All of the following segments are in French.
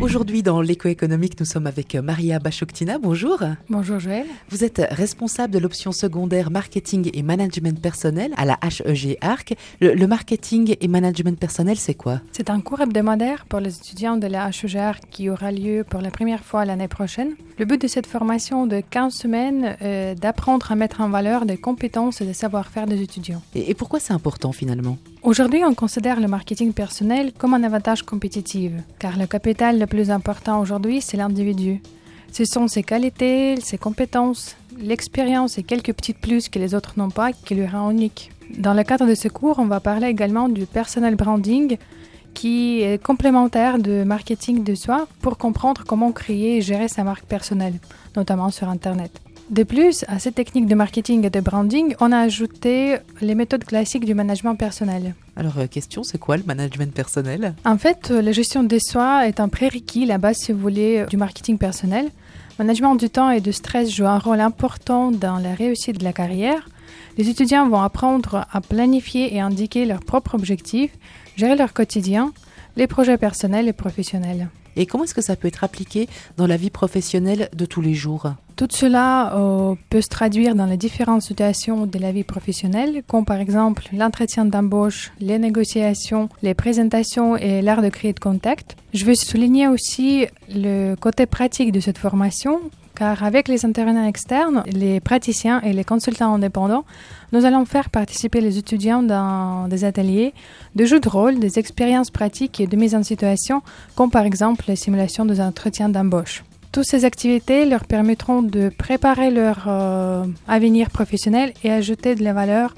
Aujourd'hui, dans l'Éco économique, nous sommes avec Maria Bachoktina. Bonjour. Bonjour Joël. Vous êtes responsable de l'option secondaire marketing et management personnel à la HEG Arc. Le marketing et management personnel, c'est quoi? C'est un cours hebdomadaire pour les étudiants de la HEG Arc qui aura lieu pour la première fois l'année prochaine. Le but de cette formation de 15 semaines est d'apprendre à mettre en valeur des compétences et des savoir-faire des étudiants. Et pourquoi c'est important finalement? Aujourd'hui, on considère le marketing personnel comme un avantage compétitif, car le capital le plus important aujourd'hui, c'est l'individu. Ce sont ses qualités, ses compétences, l'expérience et quelques petites plus que les autres n'ont pas qui le rend unique. Dans le cadre de ce cours, on va parler également du personal branding, qui est complémentaire de marketing de soi pour comprendre comment créer et gérer sa marque personnelle, notamment sur Internet. De plus, à ces techniques de marketing et de branding, on a ajouté les méthodes classiques du management personnel. Alors, question, c'est quoi le management personnel? En fait, la gestion de soi est un prérequis, la base, si vous voulez, du marketing personnel. Management du temps et du stress joue un rôle important dans la réussite de la carrière. Les étudiants vont apprendre à planifier et indiquer leurs propres objectifs, gérer leur quotidien, les projets personnels et professionnels. Et comment est-ce que ça peut être appliqué dans la vie professionnelle de tous les jours? Tout cela peut se traduire dans les différentes situations de la vie professionnelle, comme par exemple l'entretien d'embauche, les négociations, les présentations et l'art de créer de contact. Je veux souligner aussi le côté pratique de cette formation, car avec les intervenants externes, les praticiens et les consultants indépendants, nous allons faire participer les étudiants dans des ateliers de jeux de rôle, des expériences pratiques et de mise en situation, comme par exemple les simulations des entretiens d'embauche. Toutes ces activités leur permettront de préparer leur avenir professionnel et ajouter de la valeur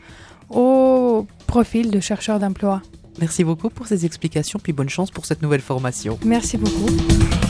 au profil de chercheurs d'emploi. Merci beaucoup pour ces explications, puis bonne chance pour cette nouvelle formation. Merci beaucoup.